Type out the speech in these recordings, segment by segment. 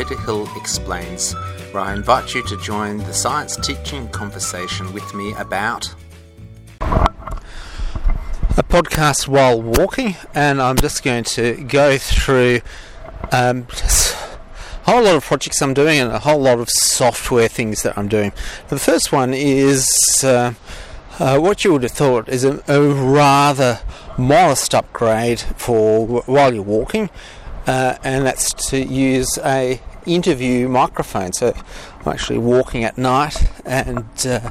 Peter Hill Explains, where I invite you to join the science teaching conversation with me about a podcast while walking, and I'm just going to go through just a whole lot of projects I'm doing and a whole lot of software things that I'm doing. The first one is what you would have thought is a rather modest upgrade for while you're walking, and that's to use a interview microphone. So I'm actually walking at night, and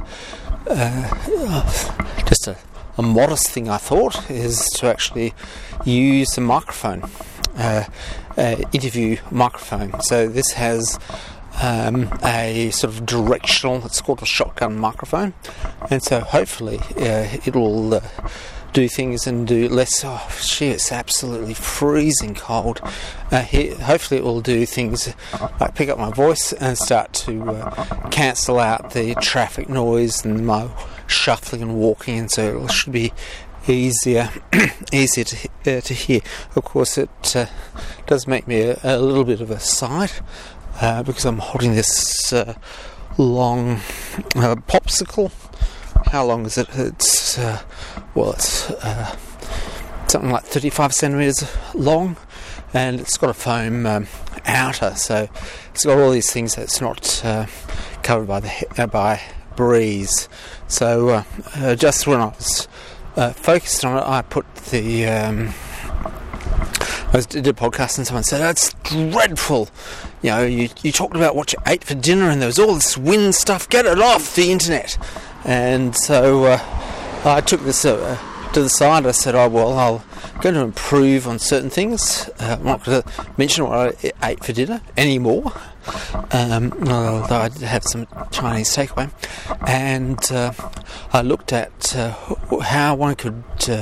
just a modest thing I thought is to actually use a microphone, interview microphone. So this has a sort of directional, it's called a shotgun microphone, and so hopefully it'll do things and do less. It's absolutely freezing cold here. Hopefully it will do things like pick up my voice and start to cancel out the traffic noise and my shuffling and walking, and so it should be easier to hear. Of course, it does make me a little bit of a sight because I'm holding this long popsicle. How long is it? It's something like 35 centimeters long, and it's got a foam outer, so it's got all these things that's not covered by breeze. So just when I was focused on it, I put the I did a podcast and someone said, "That's dreadful. You know, you talked about what you ate for dinner and there was all this wind stuff. Get it off the internet." And so I took this to the side. I said, "Oh well, I'm going to improve on certain things. I'm not going to mention what I ate for dinner anymore. Although I did have some Chinese takeaway." And I looked at how one could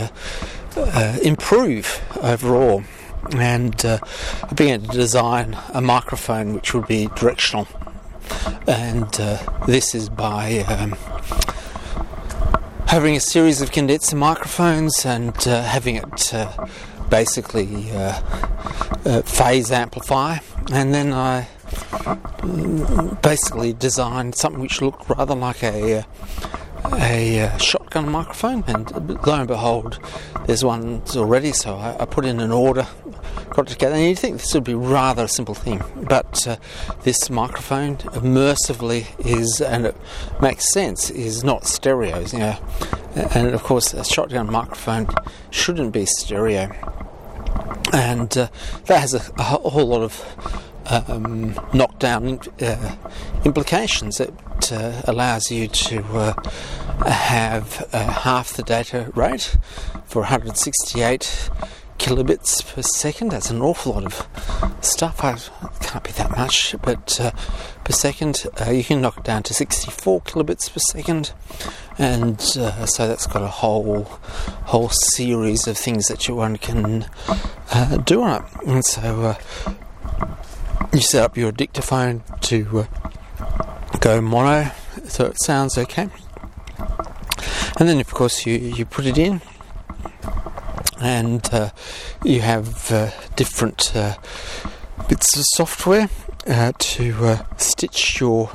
improve overall. And I began to design a microphone which would be directional. And this is by having a series of condenser microphones and having it basically phase amplify. And then I basically designed something which looked rather like a shotgun microphone, and lo and behold, there's one already. So I put in an order, got it together, and you'd think this would be rather a simple thing, but this microphone immersively is, and it makes sense, is not stereos, you know, and of course a shotgun microphone shouldn't be stereo, and that has a whole lot of knockdown implications. It allows you to have half the data rate for 168 kilobits per second. That's an awful lot of stuff. It can't be that much, but per second you can knock it down to 64 kilobits per second, and so that's got a whole series of things that one can do on it. And so you set up your dictaphone to go mono, so it sounds okay, and then of course you put it in, and you have different bits of software to stitch your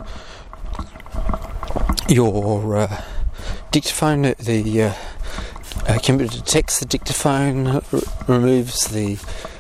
dictaphone. The computer detects the dictaphone, removes the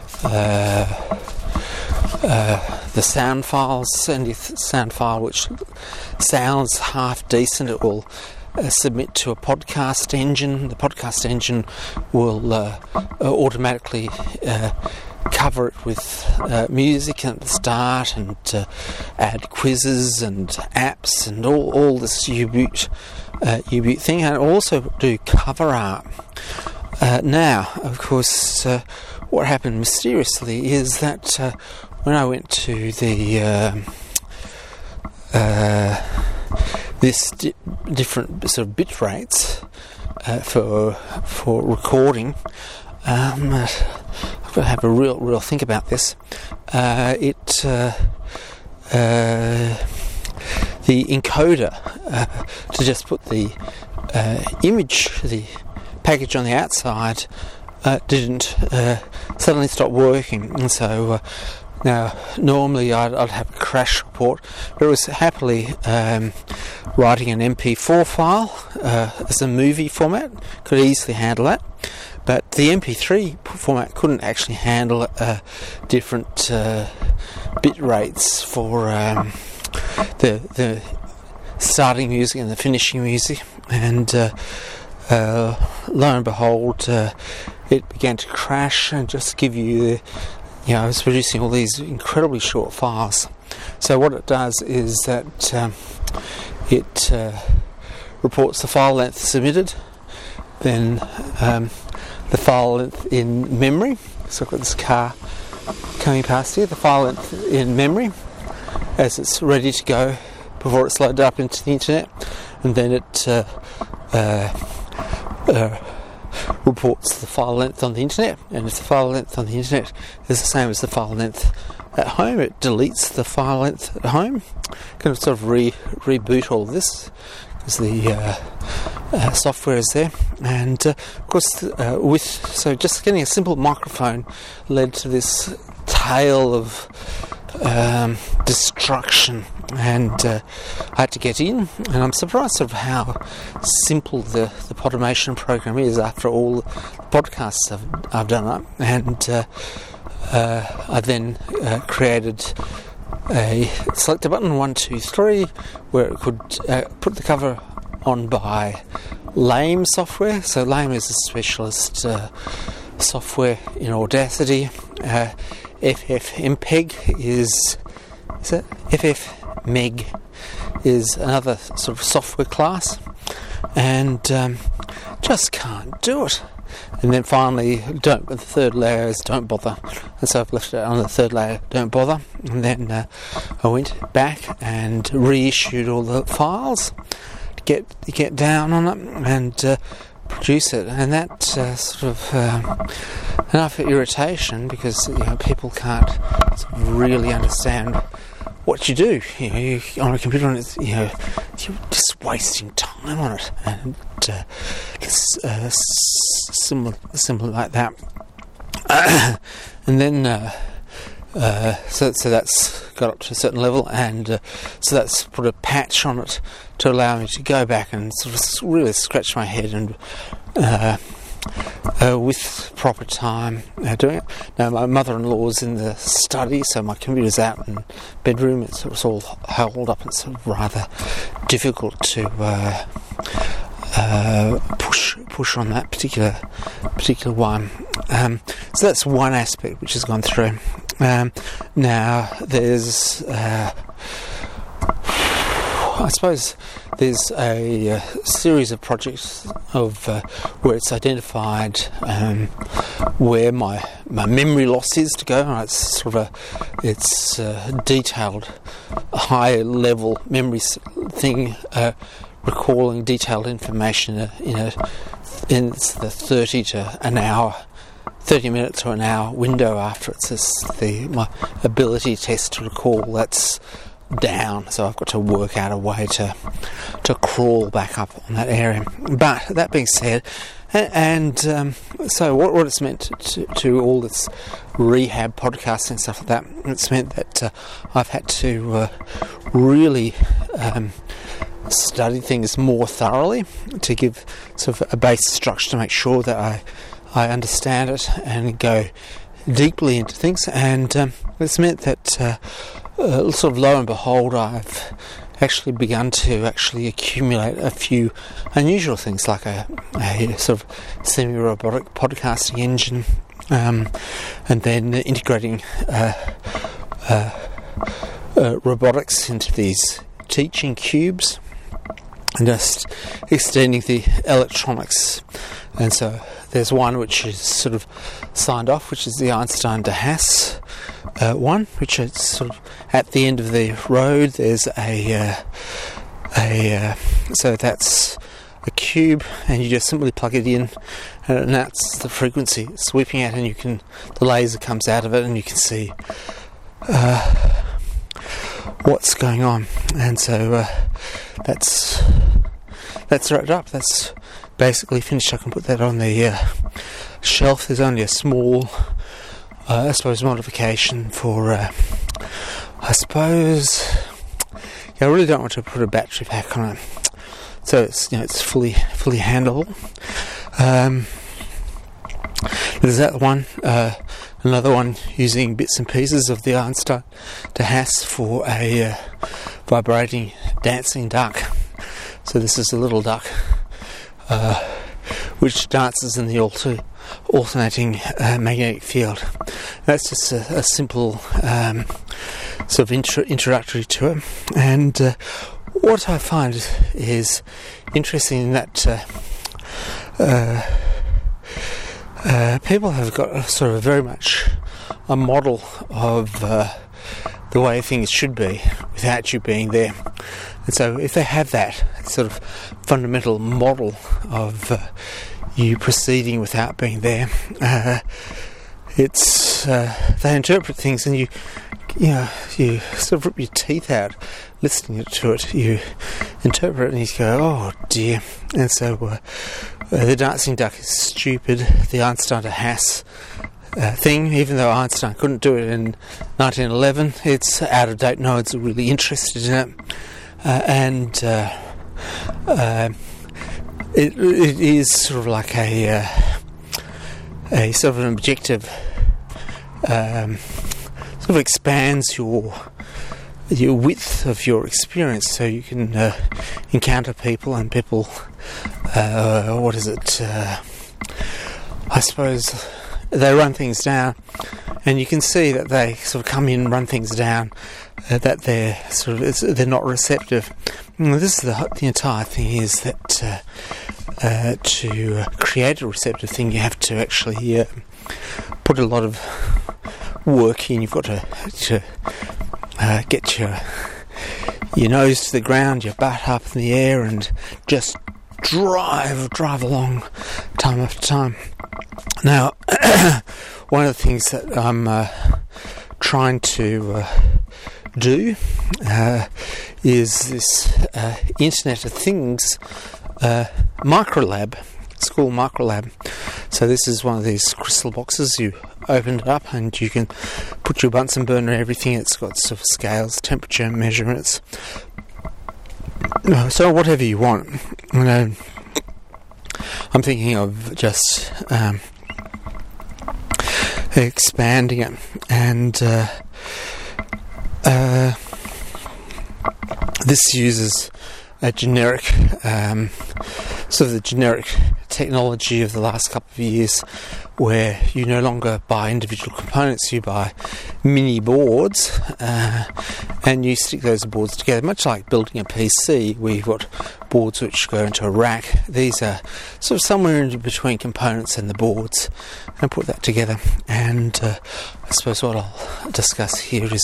sound files, and if the sound file which sounds half decent, it will submit to a podcast engine. The podcast engine will automatically cover it with music at the start, and add quizzes and apps and all this U-Boot thing, and also do cover art. Now, of course, what happened mysteriously is that when I went to the different sort of bit rates for recording, I've got to have a real think about this. The encoder to just put the image, the package on the outside, didn't suddenly stop working, and so Now, normally I'd have a crash report, but it was happily writing an MP4 file as a movie format, could easily handle that. But the MP3 format couldn't actually handle different bit rates for the starting music and the finishing music, and lo and behold, it began to crash and just give you I was producing all these incredibly short files. So what it does is that it reports the file length submitted, then the file length in memory. So I've got this car coming past here, the file length in memory as it's ready to go before it's loaded up into the internet, and then it reports the file length on the internet, and if the file length on the internet is the same as the file length at home, it deletes the file length at home. Kind of sort of reboot all of this because the software is there, and of course so just getting a simple microphone led to this tale of destruction, and I had to get in, and I'm surprised of how simple the Podimation program is after all the podcasts I've done up. And I then created a selector button 1, 2, 3 where it could put the cover on by Lame software. So Lame is a specialist software in Audacity. FFmpeg is it? FFmpeg is another sort of software class, and just can't do it. And then finally, the third layer is don't bother, and so I've left it on the third layer, don't bother. And then I went back and reissued all the files to get down on it and produce it, and that sort of enough irritation because people can't sort of really understand what you do. You on a computer, and you're just wasting time on it, and similar like that. And then so that's got up to a certain level, and so that's put a patch on it to allow me to go back and sort of really scratch my head and with proper time doing it. Now my mother-in-law's in the study, so my computer's out in the bedroom. It's all held up. It's rather difficult to push on that particular one. So that's one aspect which has gone through. Now there's I suppose there's a series of projects of where it's identified where my memory loss is to go. It's sort of it's detailed, high level memory thing, recalling detailed information in the 30 minutes to an hour window after it's my ability test to recall that's down, so I've got to work out a way to crawl back up on that area. But that being said, and so what it's meant to all this rehab podcasting and stuff like that, it's meant that I've had to really study things more thoroughly to give sort of a base structure to make sure that I understand it and go deeply into things, and it's meant that sort of lo and behold, I've actually begun to accumulate a few unusual things like a sort of semi-robotic podcasting engine, and then integrating robotics into these teaching cubes and just extending the electronics. And so there's one which is sort of signed off, which is the Einstein de Haas one, which is sort of at the end of the road. There's so that's a cube, and you just simply plug it in, and that's the frequency it's sweeping at, and the laser comes out of it, and you can see what's going on. And so that's wrapped up. That's basically finished. I can put that on the shelf. There's only a small I suppose, modification for, I really don't want to put a battery pack on it, so it's fully handleable. There's that one. Another one using bits and pieces of the Einstein to Haas for a vibrating dancing duck. So this is a little duck which dances in the alternating magnetic field. That's just a simple sort of introductory to it. And what I find is interesting in that people have got sort of very much a model of the way things should be without you being there. And so if they have that sort of fundamental model of you proceeding without being there, they interpret things, and you sort of rip your teeth out listening to it. You interpret it and you go, oh dear. And so the dancing duck is stupid. The Einstein to Haas thing, even though Einstein couldn't do it in 1911, it's out of date. No one's really interested in it. It is sort of like a sort of an objective, sort of expands your width of your experience, so you can encounter people, and people, I suppose they run things down, and you can see that they sort of come in and run things down, that they're not receptive. And this is the entire thing, is that to create a receptive thing, you have to actually put a lot of work in. You've got to get your nose to the ground, your butt up in the air, and just drive along time after time. Now, one of the things that I'm trying to do is this Internet of Things microlab. It's called Microlab. So this is one of these crystal boxes. You open it up and you can put your Bunsen burner and everything. It's got sort of scales, temperature measurements, so whatever you want. I'm thinking of just expanding it, and this uses a generic sort of the generic technology of the last couple of years, where you no longer buy individual components, you buy mini boards, and you stick those boards together, much like building a PC, where you've got boards which go into a rack. These are sort of somewhere in between components and the boards, and put that together. And I suppose what I'll discuss here is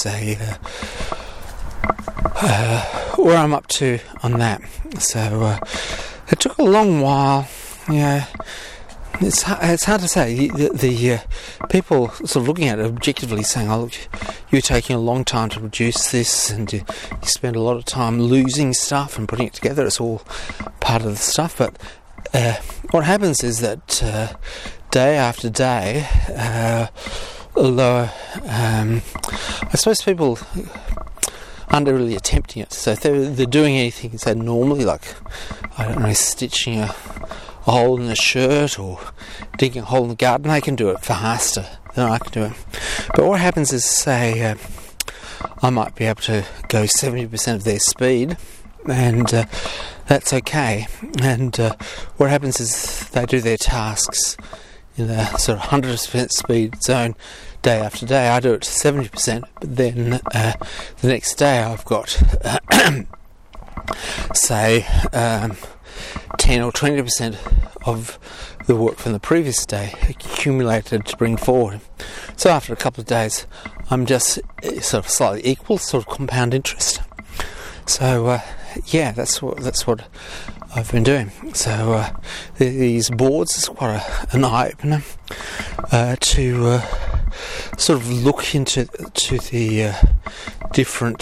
where I'm up to on that. So it took a long while. It's hard to say. The people sort of looking at it objectively saying, oh look, you're taking a long time to produce this, and you spend a lot of time losing stuff and putting it together. It's all part of the stuff. But what happens is that day after day, although I suppose people aren't really attempting it. So if they're doing anything, say normally, like, I don't know, stitching a hole in a shirt or digging a hole in the garden, they can do it faster than I can do it. But what happens is, say, I might be able to go 70% of their speed, and that's okay. And what happens is they do their tasks in a sort of 100% speed zone day after day. I do it to 70%, but then the next day I've got say 10 or 20% of the work from the previous day accumulated to bring forward. So after a couple of days, I'm just sort of slightly equal, sort of compound interest. So that's what I've been doing. So these boards is quite an eye-opener to sort of look into the different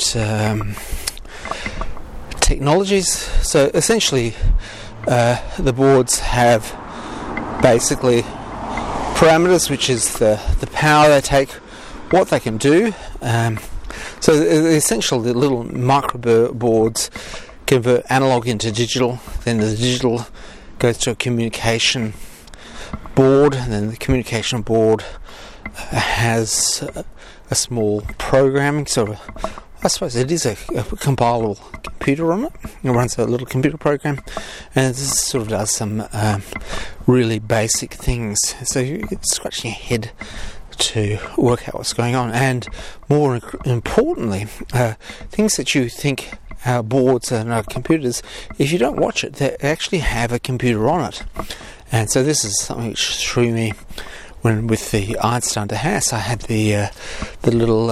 technologies. So essentially, the boards have basically parameters, which is the power they take, what they can do. So essentially the little microboards convert analog into digital, then the digital goes to a communication board, and then the communication board has a small programming sort of, I suppose it is a compilable computer on it. It runs a little computer program, and this sort of does some really basic things. So you're scratching your head to work out what's going on, and more importantly, things that you think are boards and are computers, if you don't watch it, they actually have a computer on it. And so this is something which threw me when with the Einstein de Haas. I had the little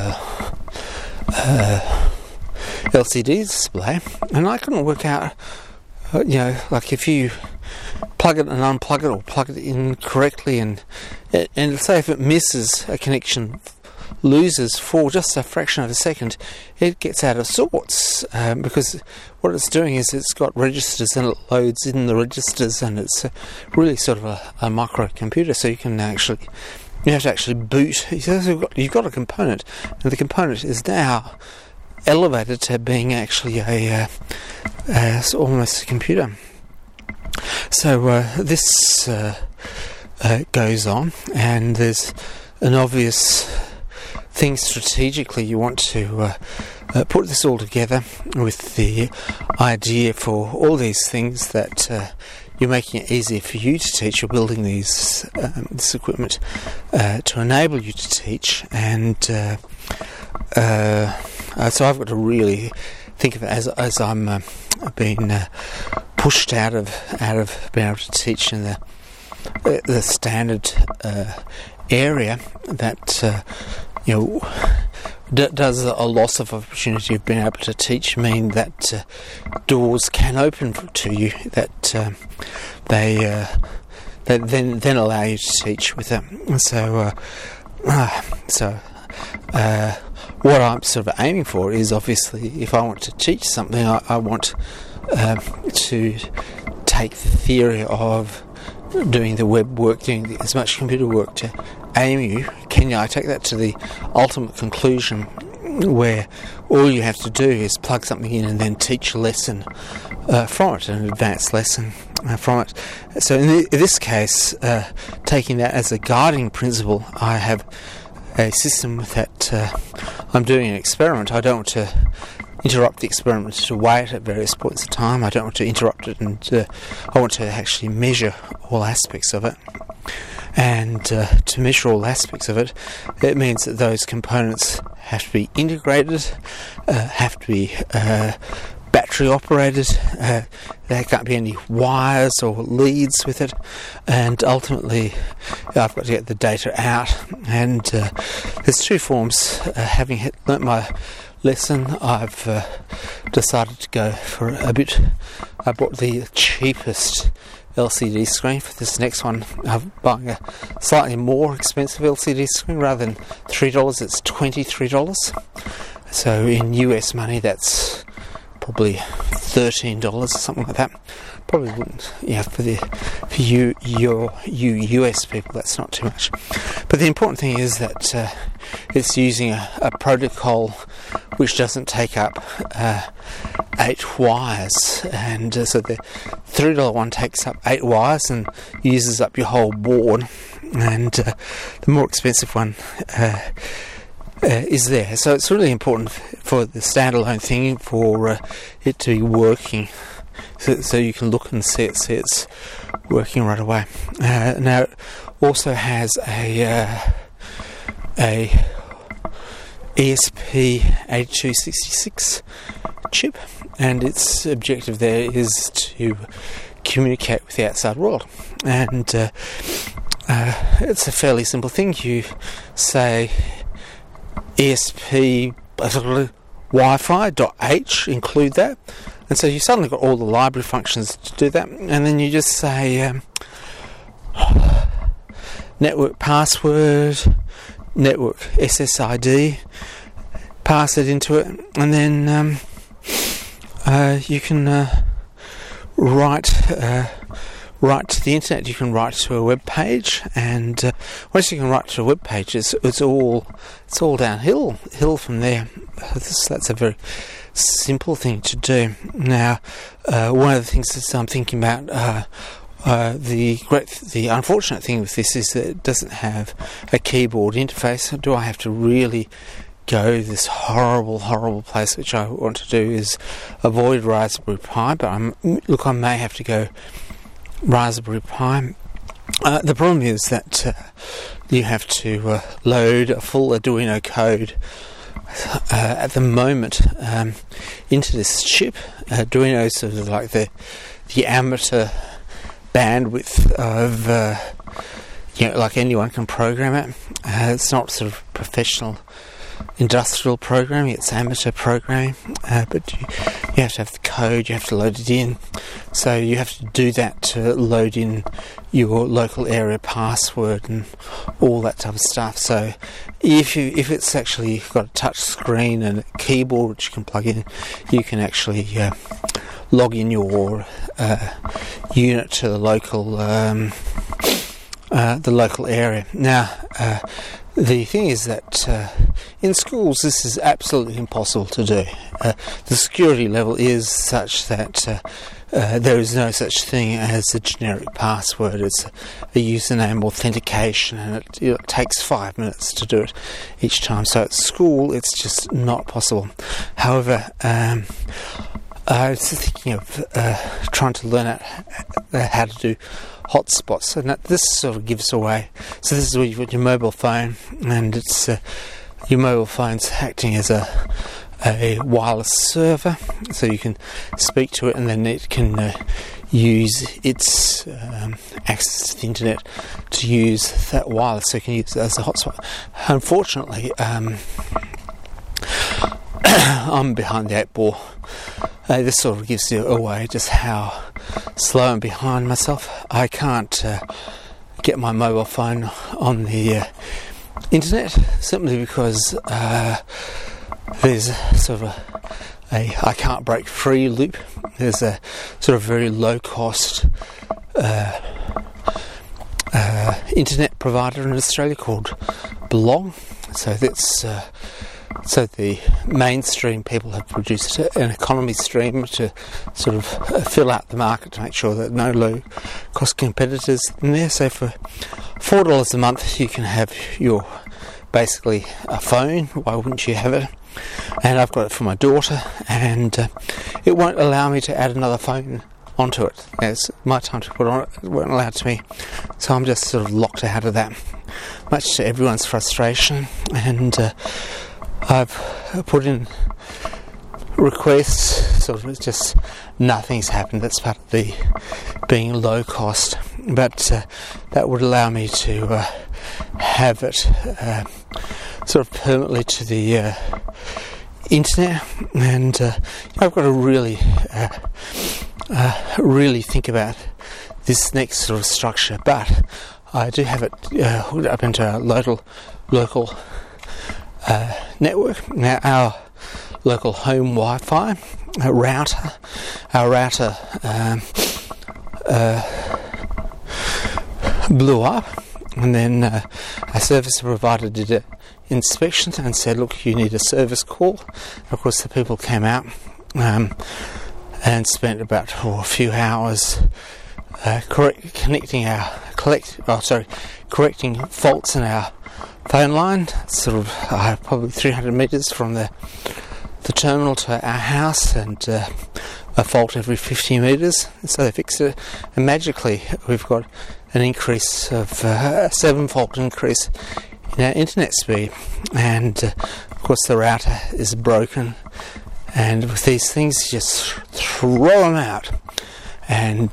LCD display, and I couldn't work out, like if you plug it and unplug it, or plug it in correctly, and say if it misses a connection, loses for just a fraction of a second, it gets out of sorts, because what it's doing is it's got registers and it loads in the registers, and it's really sort of a microcomputer. So you have to actually boot. You've got a component, and the component is now elevated to being actually almost a computer. So this goes on, and there's an obvious thing strategically. You want to put this all together with the idea for all these things that you're making it easier for you to teach. You're building this equipment to enable you to teach, and so I've got to really think of it as I'm being pushed out of being able to teach in the standard area that does a loss of opportunity of being able to teach mean that doors can open to you that they then allow you to teach with them. So what I'm sort of aiming for is, obviously, if I want to teach something, I want to take the theory of doing the web work, doing as much computer work to AMU. I take that to the ultimate conclusion where all you have to do is plug something in and then teach a lesson from it, an advanced lesson from it. So in this case, taking that as a guiding principle, I have a system that I'm doing an experiment. I don't want to interrupt the experiment to wait at various points of time. I don't want to interrupt it, and I want to actually measure all aspects of it. And to measure all aspects of it, it means that those components have to be integrated, have to be battery operated, there can't be any wires or leads with it, and ultimately I've got to get the data out. And there's two forms. Having learnt my lesson, I've decided to go for a bit. I bought the cheapest LCD screen for this next one. I'm buying a slightly more expensive LCD screen. Rather than $3, it's $23. So in US money, that's probably $13 or something like that. Probably wouldn't, for you US people, that's not too much. But the important thing is that it's using a protocol which doesn't take up 8 wires, and so the $3 one takes up 8 wires and uses up your whole board, and the more expensive one is there. So it's really important for the standalone thing for it to be working, so you can look and see it's working right away. Now it also has a ESP8266 chip, and its objective there is to communicate with the outside world. And it's a fairly simple thing. You say ESP Wi-Fi.h, include that, and so you suddenly got all the library functions to do that. And then you just say network password, network SSID, pass it into it, and then write to the internet, you can write to a web page, and once you can write to a web page, it's all downhill from there. That's a very simple thing to do. Now, one of the things that I'm thinking about, the unfortunate thing with this is that it doesn't have a keyboard interface. Do I have to really go this horrible place? Which I want to do is avoid Raspberry Pi, but I may have to go Raspberry Pi. The problem is that you have to load a full Arduino code at the moment into this chip. Arduino is sort of like the amateur bandwidth of like anyone can program it. It's not sort of professional industrial programming, it's amateur programming, but you have to have the code, you have to load it in, so you have to do that to load in your local area password and all that type of stuff. So if it's actually got a touch screen and a keyboard which you can plug in, you can actually log in your unit to the local area. Now, the thing is that in schools this is absolutely impossible to do. The security level is such that there is no such thing as a generic password. It's a username authentication, and it takes 5 minutes to do it each time. So at school it's just not possible. However, I was thinking of trying to learn how to do hotspots, so this sort of gives away. So this is where you've got your mobile phone, and it's your mobile phone's acting as a wireless server, so you can speak to it, and then it can use its access to the internet to use that wireless, so you can use it as a hotspot. Unfortunately, I'm behind the 8 ball. This sort of gives you away just how slow and behind myself. I can't get my mobile phone on the internet, simply because there's sort of a I can't break free loop. There's a sort of very low cost internet provider in Australia called Belong. So that's so the mainstream people have produced an economy stream to sort of fill out the market to make sure that no low cost competitors in there. So for $4 a month you can have your basically a phone. Why wouldn't you have it? And I've got it for my daughter, and it won't allow me to add another phone onto it. It's my time to put on it, it won't allow it to me, so I'm just sort of locked out of that, much to everyone's frustration. And I've put in requests, sort of, it's just nothing's happened. That's part of the being low cost, but that would allow me to have it sort of permanently to the internet. And I've got to really think about this next sort of structure, but I do have it hooked up into our local network. Now, our local home Wi-Fi router, blew up, and then our service provider did an inspection and said, look, you need a service call. Of course, the people came out and spent about a few hours correcting faults in our phone line, sort of probably 300 metres from the terminal to our house, and a fault every 50 metres. So they fixed it, and magically we've got an increase of a 7-fold increase in our internet speed. And of course the router is broken, and with these things you just throw them out. And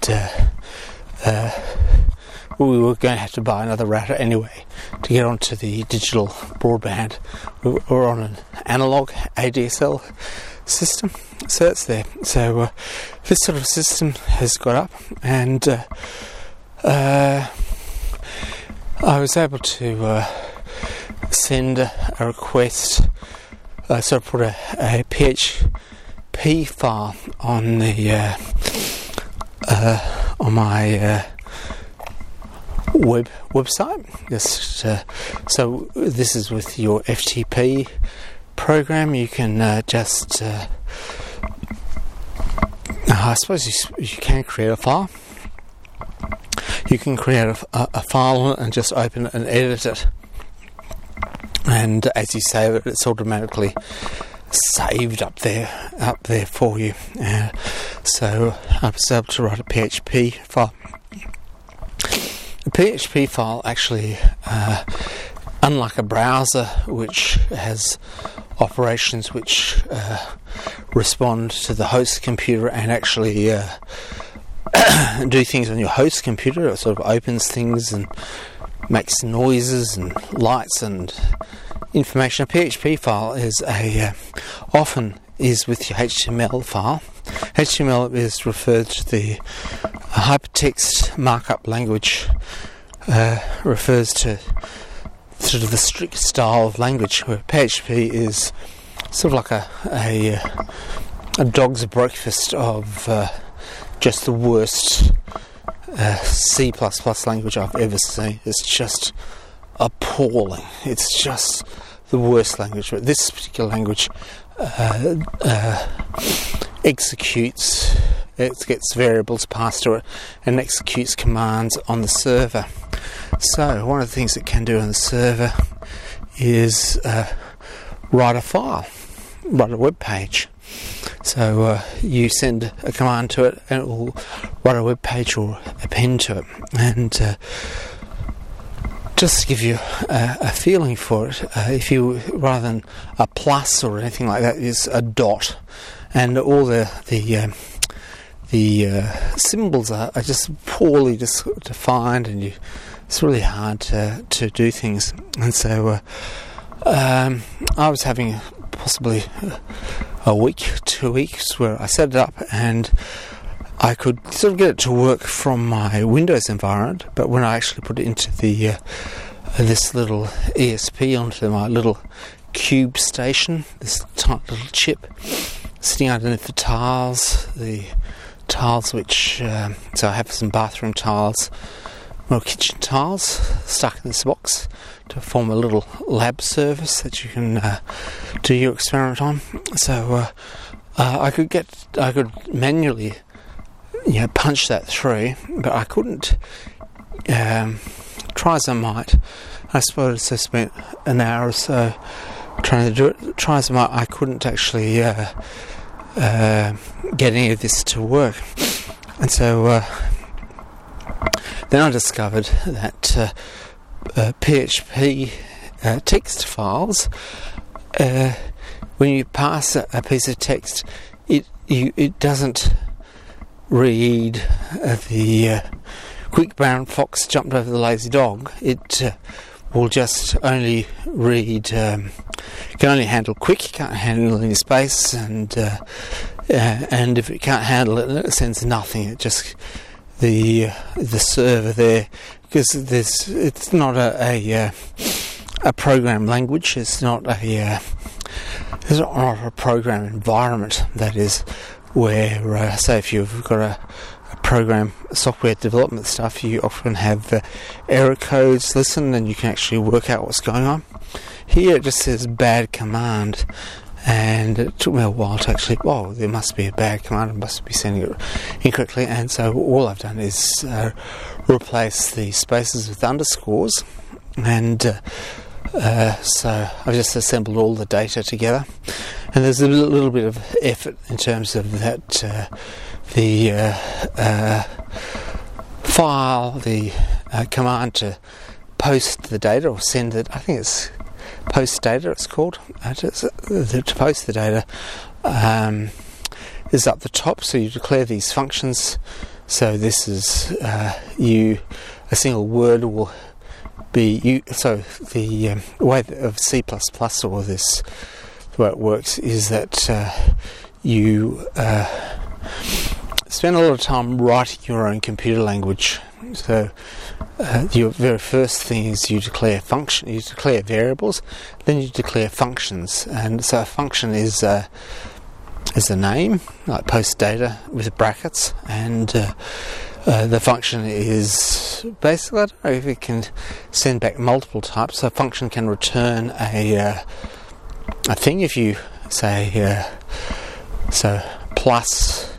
we were going to have to buy another router anyway to get onto the digital broadband. We're on an analogue ADSL system, so that's there. So this sort of system has got up, and I was able to send a request, sort of put a PHP file on the on my website. So this is with your FTP program. You can I suppose you can create a file. You can create a file and just open it and edit it. And as you save it, it's automatically saved up there for you. So I was able to write a PHP file. The PHP file actually, unlike a browser which has operations which respond to the host computer and actually do things on your host computer, it sort of opens things and makes noises and lights and information. A PHP file is often with your HTML file. HTML is referred to the hypertext markup language. Refers to sort of the strict style of language, where PHP is sort of like a dog's breakfast of just the worst C++ language I've ever seen. It's just appalling. It's just the worst language. But this particular language executes, it gets variables passed to it and executes commands on the server. So one of the things it can do on the server is write a file, write a web page. So you send a command to it and it will write a web page or append to it. And just to give you a feeling for it, if you, rather than a plus or anything like that, is a dot, and all the symbols are just poorly defined, and it's really hard to do things. And so I was having possibly a week, 2 weeks, where I set it up and I could sort of get it to work from my Windows environment, but when I actually put it into the this little ESP onto my little cube station, this tiny little chip sitting underneath the tiles which so I have some bathroom tiles, more kitchen tiles stuck in this box to form a little lab surface that you can do your experiment on. So I could manually punch that through, but I couldn't. Try as I might, I suppose I spent an hour or so trying to do it. Try as I might, I couldn't actually get any of this to work. And so then I discovered that PHP text files, when you pass a piece of text, it doesn't read the quick brown fox jumped over the lazy dog. It will just only read, can only handle quick, can't handle any space, and if it can't handle it, it sends nothing. It just the server there, because it's not a program language. It's not a program environment. That is where, say, if you've got a program software development stuff, you often have error codes listened and you can actually work out what's going on. Here it just says bad command, and it took me a while to actually, there must be a bad command, I must be sending it incorrectly. And so all I've done is replace the spaces with underscores, and so I've just assembled all the data together. And there's a little bit of effort in terms of that the file, the command to post the data or send it, I think it's post data it's called, to post the data is up the top. So you declare these functions. So this is a single word will be so the way of C++ or this, the way it works is that you spend a lot of time writing your own computer language. So your very first thing is you declare variables, then you declare functions. And so a function is a name, like post data with brackets, and the function is basically, I don't know if it can send back multiple types. So a function can return a thing if you say so plus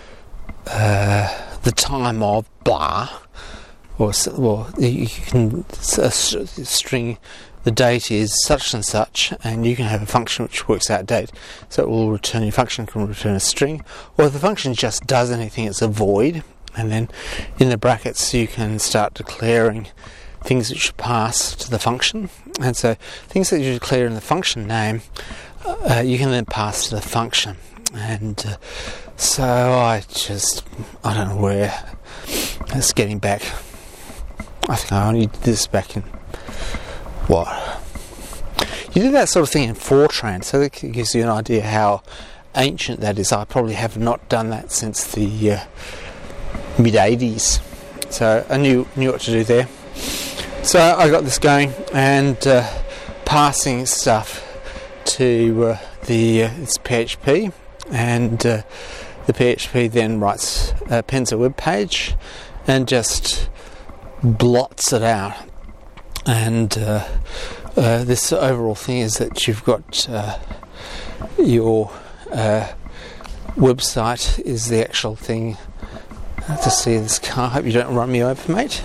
the time of blah, or you can string the date is such and such, and you can have a function which works out date, so it will return, your function can return a string, or if the function just does anything, it's a void, and then in the brackets you can start declaring things which pass to the function. And so things that you declare in the function name you can then pass to the function. And so I don't know where it's getting back. I think I only did this back in you did that sort of thing in Fortran, so that gives you an idea how ancient that is. I probably have not done that since the mid-80s, so I knew what to do there. So I got this going and passing stuff to it's PHP, and the PHP then pens a web page and just blots it out. And this overall thing is that you've got your website is the actual thing. I have to see this car. I hope you don't run me over, mate.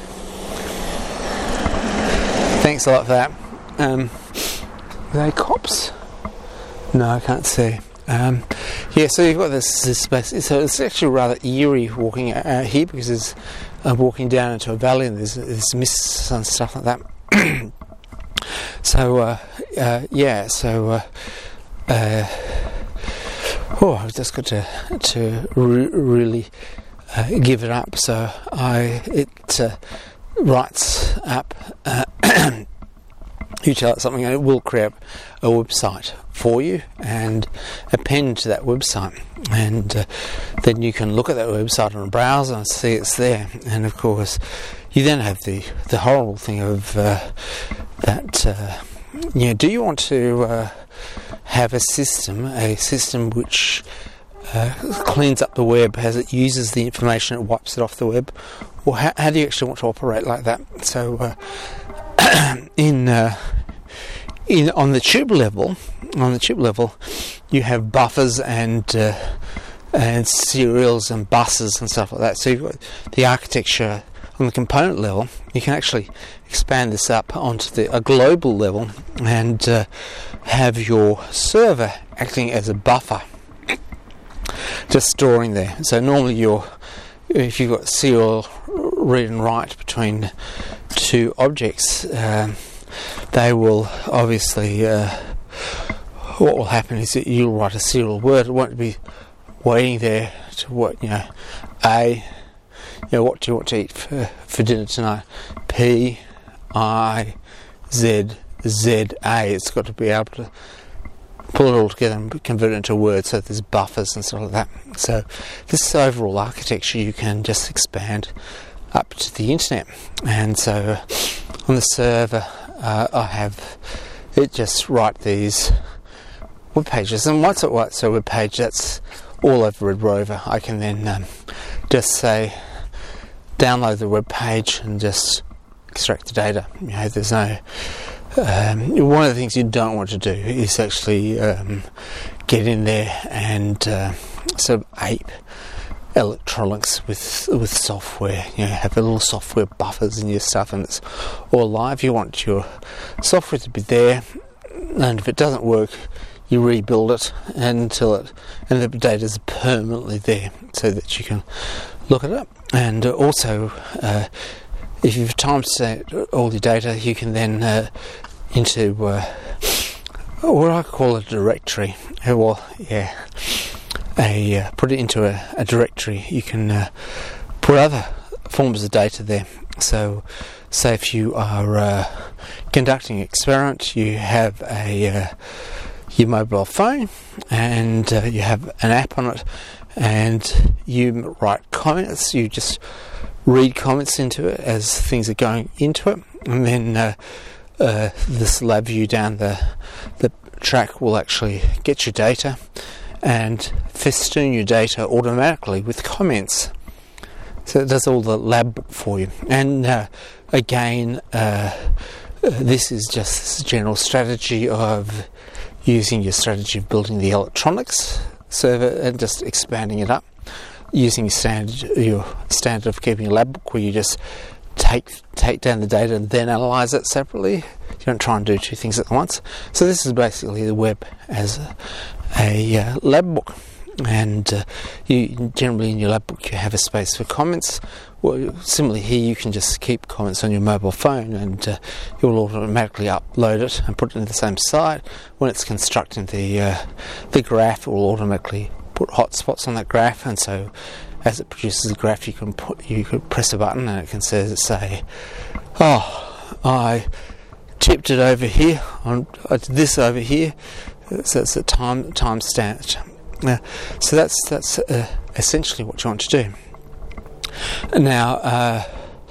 Thanks a lot for that. Are they cops? No, I can't see. So you've got this space. So it's actually rather eerie walking out here, because I'm walking down into a valley and there's mists and stuff like that. I've just got to really give it up. So it writes up. You tell it something, and it will create a website for you and append to that website, and then you can look at that website on a browser and see it's there. And of course, you then have the horrible thing of do you want to have a system which cleans up the web as it uses the information, it wipes it off the web, or how do you actually want to operate like that? So on the tube level, you have buffers and serials and buses and stuff like that. So you've got the architecture on the component level. You can actually expand this up onto a global level and have your server acting as a buffer, just storing there. So normally if you've got serial read and write between two objects, they will obviously what will happen is that you'll write a serial word. It won't be waiting there to what what do you want to eat for dinner tonight? P I Z Z A. It's got to be able to pull it all together and convert it into words, so there's buffers and stuff like that. So this overall architecture you can just expand up to the internet. And so on the server I have it just write these web pages, and once it writes a web page that's all over Red Rover, I can then just say download the web page and just extract the data. There's no one of the things you don't want to do is actually get in there and sort of ape electronics with software. Have a little software buffers in your stuff, and it's all live. You want your software to be there, and if it doesn't work, you rebuild it and the data is permanently there, so that you can look it up. And also, if you've timestamped all your data, you can then into what I call a directory. Put it into a directory. You can put other forms of data there. So, say if you are conducting an experiment, you have your mobile phone, and you have an app on it, and you write comments. You just read comments into it as things are going into it, and then this LabVIEW down the track will actually get your data and festoon your data automatically with comments. So it does all the lab book for you. And again, this is just this general strategy of using your strategy of building the electronics server and just expanding it up, using your standard of keeping a lab book where you just take down the data and then analyze it separately. You don't try and do two things at once. So this is basically the web as a lab book. And you generally in your lab book you have a space for comments. Well, similarly here you can just keep comments on your mobile phone, and it will automatically upload it and put it in the same site. When it's constructing the graph, it will automatically put hotspots on that graph, and so as it produces the graph, you could press a button and it can say, oh, I tipped it over here, I did this over here. So it's a time stamp. So that's essentially what you want to do. Now,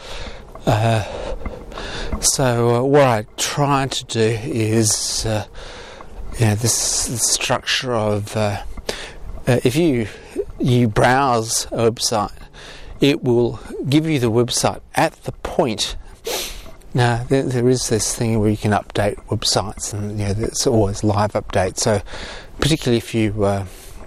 what I try to do is, this structure of if you browse a website, it will give you the website at the point. Now, there is this thing where you can update websites, and there's always live updates. So, particularly if you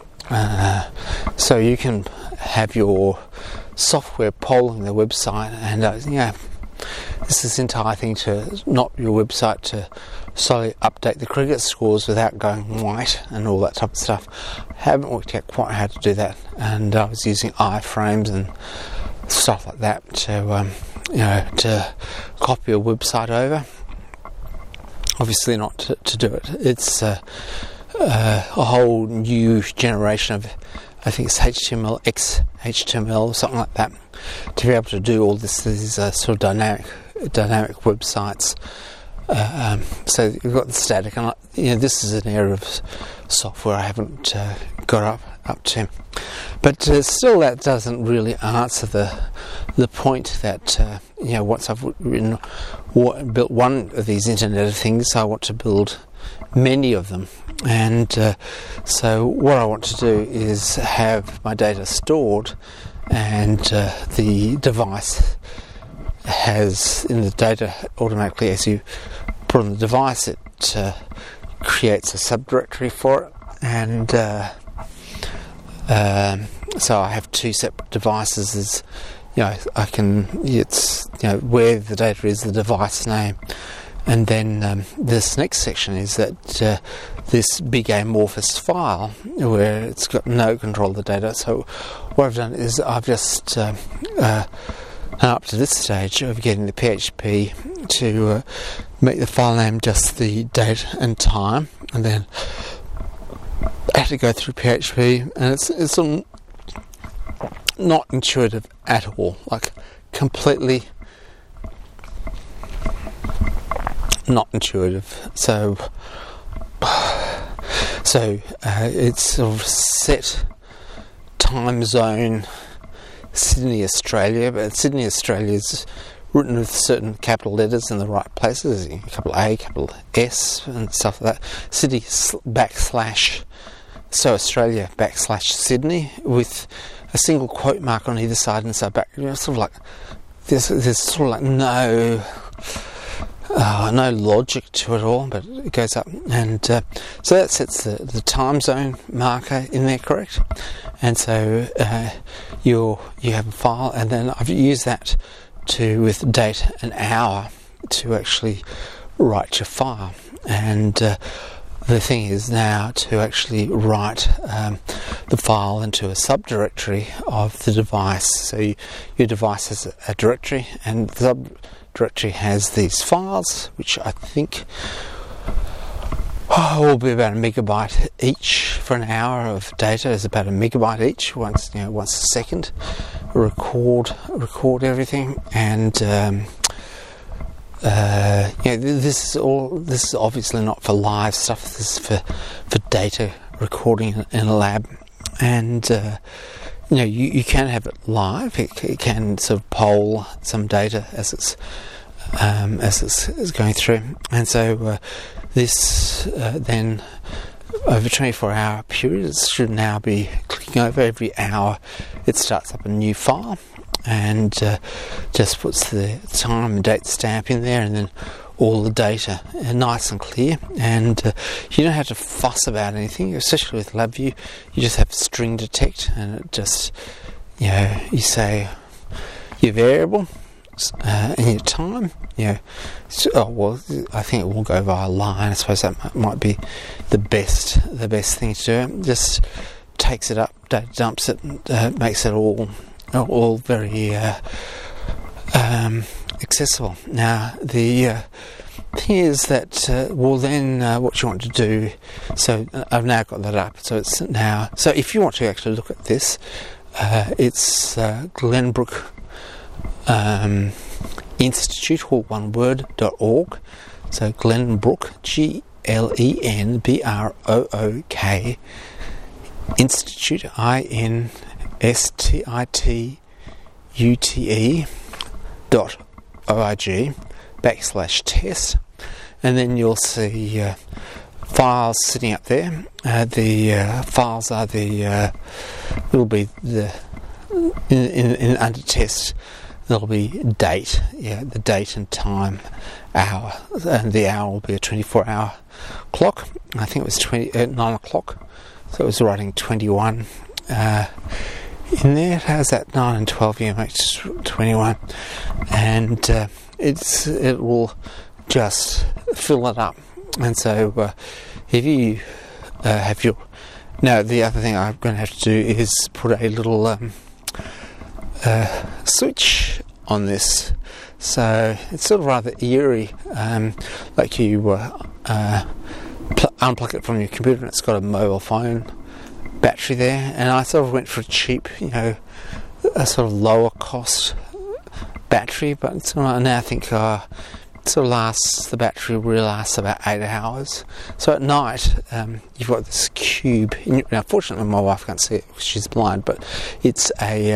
so you can have your software polling the website, and this is the entire thing to not your website to slowly update the cricket scores without going white and all that type of stuff. I haven't worked out quite how to do that, and I was using iframes and stuff like that to copy a website over. Obviously not to do it. It's a whole new generation of, I think it's HTML, XHTML, something like that, to be able to do all these sort of dynamic websites. So you've got the static, and this is an area of software I haven't got up to. But still, that doesn't really answer the point that once I've built one of these Internet of Things, I want to build many of them. And so what I want to do is have my data stored, and the device has in the data automatically, as you put on the device, it creates a subdirectory for it, and so I have two separate devices. It's where the data is, the device name. And then this next section is that this big amorphous file where it's got no control of the data. So what I've done is I've just up to this stage of getting the PHP to make the file name just the date and time, and then I had to go through PHP, and it's not intuitive at all, like completely not intuitive. So it's sort of set time zone Sydney, Australia, but Sydney, Australia is written with certain capital letters in the right places, capital A, capital S, and stuff like that. Sydney / Australia / Sydney with a single quote mark on either side, and so back. Sort of like there's sort of like no logic to it all, but it goes up, and so that sets the time zone marker in there, correct? And so you have a file, and then I've used that with date and hour to actually write your file. And the thing is now to actually write the file into a subdirectory of the device. So your device has a directory, and the subdirectory has these files, which I think will be about a megabyte each. For an hour of data is about a megabyte each. Once a second, record everything, and this is obviously not for live stuff. This is for data recording in a lab, and you can have it live. It can sort of poll some data as it's going through, and so this then over a 24-hour period, it should now be clicking over every hour. It starts up a new file, and just puts the time and date stamp in there, and then all the data are nice and clear, and you don't have to fuss about anything, especially with LabVIEW. You just have string detect, and it just, you say your variable and your time, I think it will go via line. I suppose that might be the best thing to do. It just takes it up, data dumps it, makes it all very accessible. Now the thing is that what you want to do, so I've now got that up, so if you want to actually look at this, it's Glenbrook Institute, all one word, .org. So Glenbrook, GLENBROOK Institute, INSTITUTE.org/test, and then you'll see files sitting up there. The files are will be in under test. There'll be date, the date and time, hour, and the hour will be a 24-hour clock. I think it was 9 o'clock, so it was writing 21 in there. It has that 9 and 12, makes 21, and it will just fill it up. And so if you have your... Now, the other thing I'm going to have to do is put a little switch on this, so it's sort of rather eerie, like you unplug it from your computer and it's got a mobile phone battery there, and I sort of went for a cheap, a sort of lower cost battery, but now I think the battery will last about 8 hours. So at night, you've got this cube. Now, fortunately, my wife can't see it because she's blind, but it's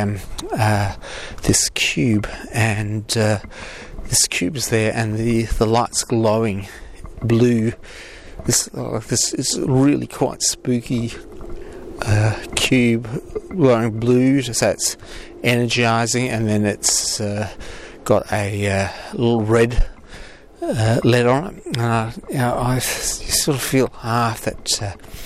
this cube, and this cube is there, and the light's glowing blue. This is really quite spooky cube glowing blue, so it's energizing, and then it's got a little red lead on it, and I sort of feel half that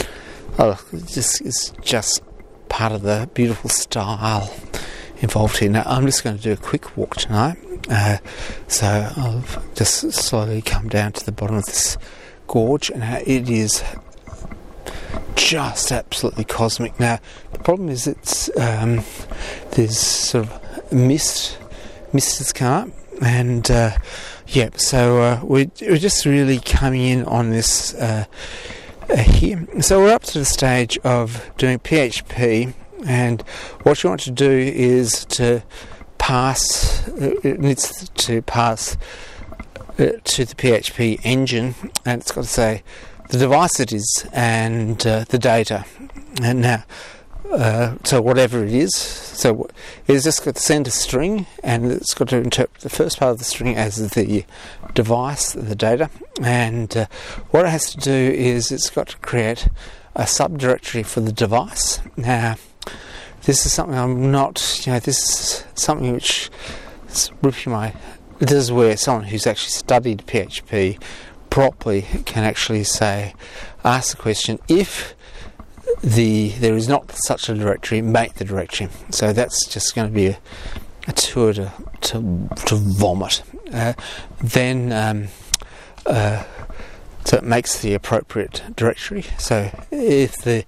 it's just part of the beautiful style involved here. Now, I'm just going to do a quick walk tonight, so I'll just slowly come down to the bottom of this gorge, and it is just absolutely cosmic. Now, the problem is it's there's sort of mist has come up, and so we're just really coming in on this here. So we're up to the stage of doing PHP, and what you want to do is to pass. It needs to pass to the PHP engine, and it's got to say the device it is and the data. And now, so whatever it is, so it's just got to send a string, and it's got to interpret the first part of the string as the device, the data, and what it has to do is it's got to create a subdirectory for the device. Now, this is something I'm not, this is something which is ripping my... This is where someone who's actually studied PHP properly can actually ask the question, if there is not such a directory, make the directory. So that's just going to be a tour to vomit. So it makes the appropriate directory. So if the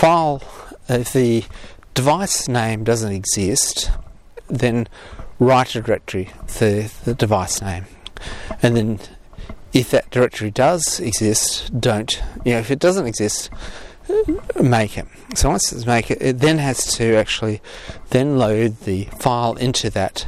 device name doesn't exist, then write a directory for the device name. And then if that directory does exist, if it doesn't exist, make it. So once it's make it, it then has to actually then load the file into that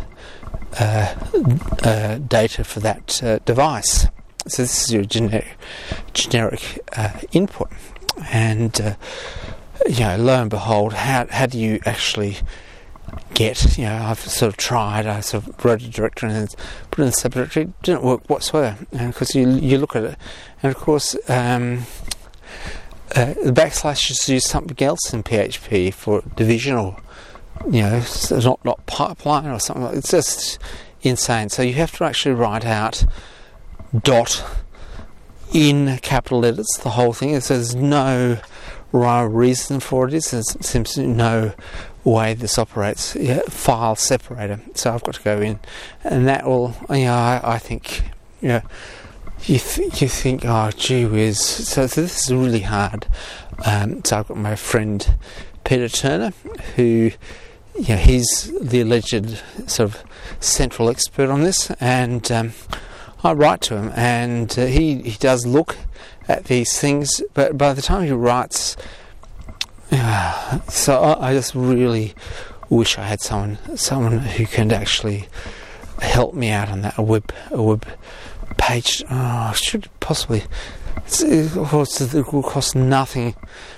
data for that device. So this is your generic input, and lo and behold, how do you actually get? I've sort of tried. I sort of wrote a directory and then put it in the subdirectory. It didn't work whatsoever, and because you look at it, and of course the backslash is used something else in PHP for divisional not pipeline or something. It's just insane. So you have to actually write out dot in capital letters the whole thing. So there's no rhyme or reason for it. There seems no way this operates. File separator. So I've got to go in, and that will. I think. You think, oh gee whiz. So this is really hard. So I've got my friend Peter Turner, who, he's the alleged sort of central expert on this, and I write to him, and he does look at these things, but by the time he writes, so I just really wish I had someone who can actually help me out on that. A web page. Should possibly. It will cost nothing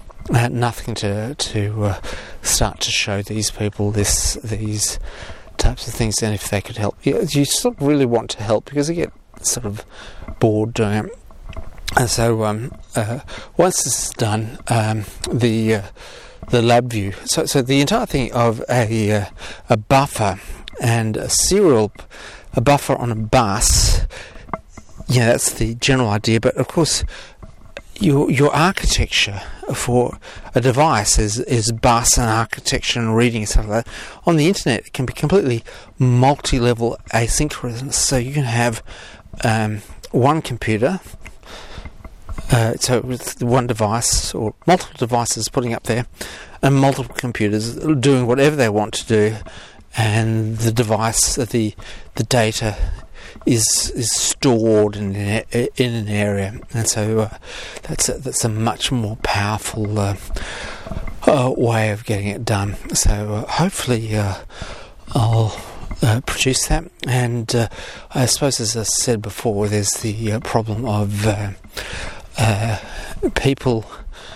to start to show these people these types of things. And if they could help, you sort of really want to help because you get sort of bored doing it. And so once this is done, the LabVIEW. So the entire thing of a buffer and a buffer on a bus. That's the general idea, but of course your architecture for a device is bus and architecture and reading and stuff like that. On the internet, it can be completely multi-level asynchronous, so you can have one computer, so with one device or multiple devices putting up there, and multiple computers doing whatever they want to do, and the device, the data is stored in an area, and so that's a much more powerful way of getting it done. So hopefully I'll produce that, and I suppose, as I said before, there's the problem of people.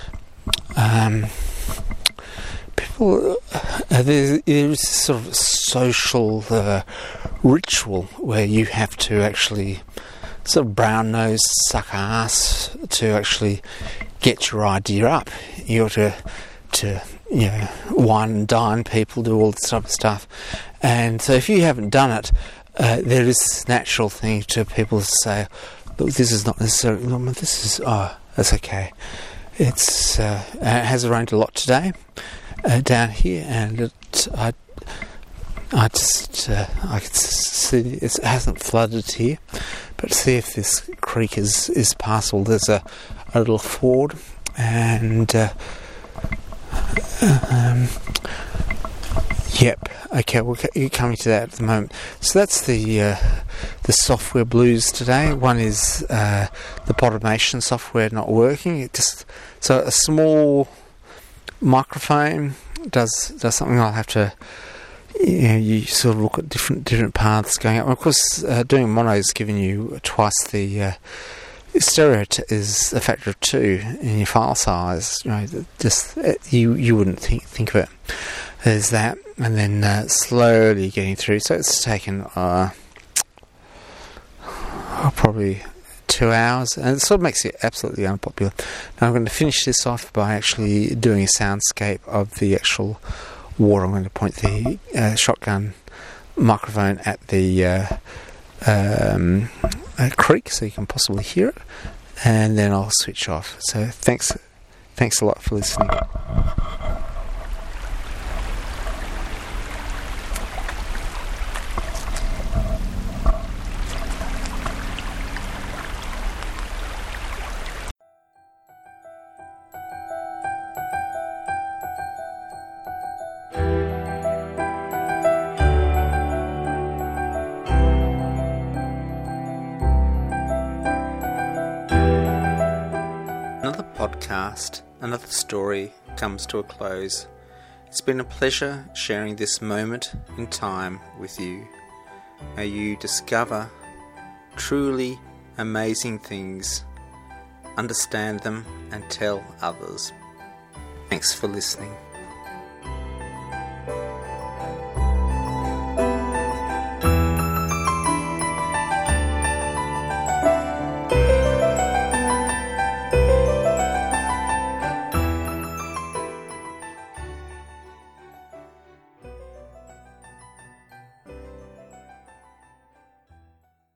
There's sort of social ritual where you have to actually sort of brown nose, suck ass to actually get your idea up. You ought to wine and dine people, do all this type of stuff. And so if you haven't done it, there is this natural thing to people to say, look, this is not necessarily, this is, that's okay. It has rained a lot today down here, and I can see it hasn't flooded here, but see if this creek is passable. There's a little ford, and yep, okay, we're coming to that at the moment. So that's the software blues today. One is the Podimation software not working. So a small microphone does something. I'll have to. You sort of look at different paths going up. And of course, doing mono is giving you twice the stereo is a factor of 2 in your file size. You wouldn't think of it. There's that, and then slowly getting through. So it's taken probably 2 hours, and it sort of makes it absolutely unpopular. Now I'm going to finish this off by actually doing a soundscape of the actual water. I'm going to point the shotgun microphone at the creek so you can possibly hear it, and then I'll switch off. So thanks a lot for listening. Another podcast, another story comes to a close. It's been a pleasure sharing this moment in time with you. May you discover truly amazing things, understand them, and tell others. Thanks for listening.